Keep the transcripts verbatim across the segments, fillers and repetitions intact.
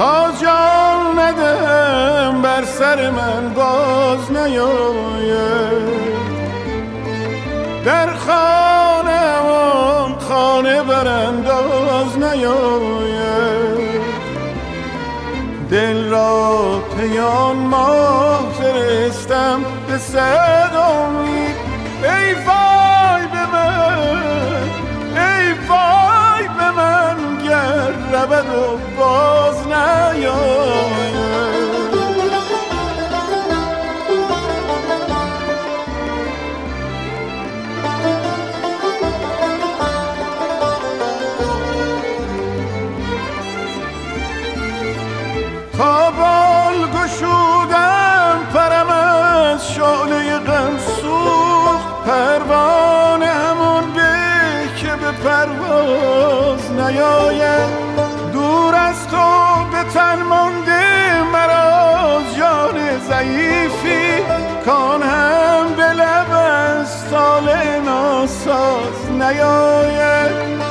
تا جان ندم بر سر من باز نیاید، در خانه و خانه برانداز نیاید، دل را پیان ماه فرستم به صد امید. ای وای به من، ای وای به من گر رود و باز نیاید. تا بال گشودم پرم از شعله غم سوخت، پروانه همون به که به پرواز نیاید، دور از تو به تن مانده مرا جان ضعیفی، کان هم به لب از طالع ناساز نیاید.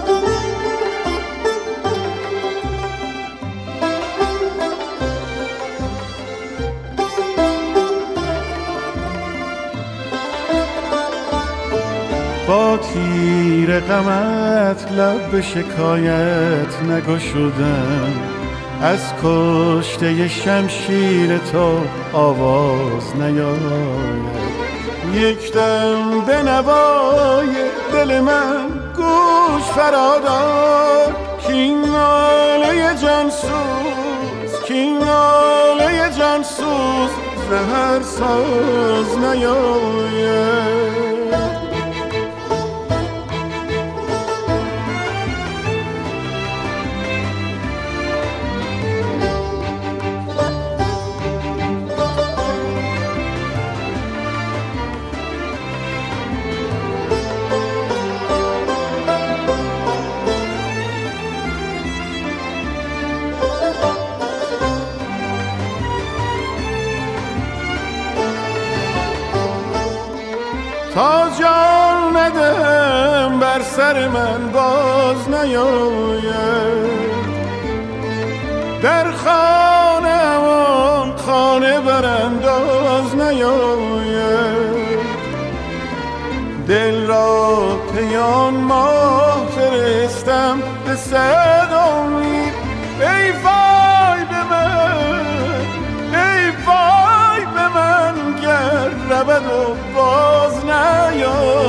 با تیر غمت لب به شکایت نگشودم، از کشته شمشیر تو آواز نیاید، یک دم به نوای دل من گوش فرادار، کین ناله جانسوز، کین ناله جانسوز زهر ساز نیاید. تا جان ندم بر سر من باز نیاید، در خانه و خانه برانداز نیاید، دل را پیان ماه فرستم به صد امید. ای وای به من، ای وای به من گر رود و باز نیاید.